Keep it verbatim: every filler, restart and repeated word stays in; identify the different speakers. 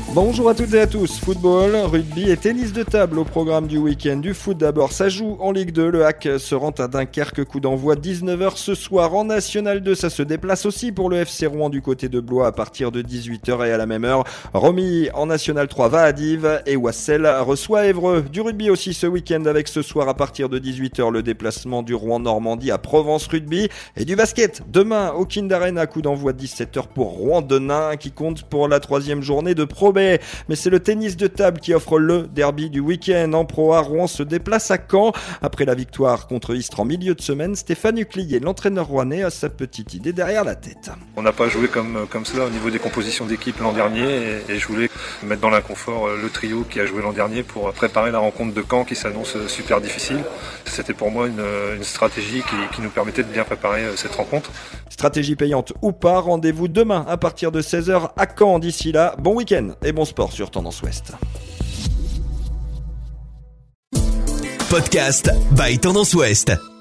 Speaker 1: Bonjour à toutes et à tous, football, rugby et tennis de table au programme du week-end. Du foot d'abord, ça joue en Ligue deux, le H A C se rend à Dunkerque, coup d'envoi dix-neuf heures ce soir. En National deux, ça se déplace aussi pour le F C Rouen du côté de Blois à partir de dix-huit heures et à la même heure. Romilly en National trois va à Dives et Wassel reçoit Évreux. Du rugby aussi ce week-end avec ce soir à partir de dix-huit heures le déplacement du Rouen Normandie à Provence Rugby. Et du basket, demain au Kind Arena, coup d'envoi dix-sept heures pour Rouen-Denain qui compte pour la troisième journée de Pro B. Mais c'est le tennis de table qui offre le derby du week-end. En Pro A, Rouen se déplace à Caen. Après la victoire contre Istres en milieu de semaine, Stéphane Huclier, l'entraîneur rouennais, a sa petite idée derrière la tête.
Speaker 2: On n'a pas joué comme, comme cela au niveau des compositions d'équipe l'an dernier et, et je voulais mettre dans l'inconfort le trio qui a joué l'an dernier pour préparer la rencontre de Caen qui s'annonce super difficile. C'était pour moi une, une stratégie qui, qui nous permettait de bien préparer cette rencontre.
Speaker 1: Stratégie payante ou pas, rendez-vous demain à partir de seize heures à Caen. D'ici là, bon week-end et bon sport sur Tendance Ouest.
Speaker 3: Podcast by Tendance Ouest.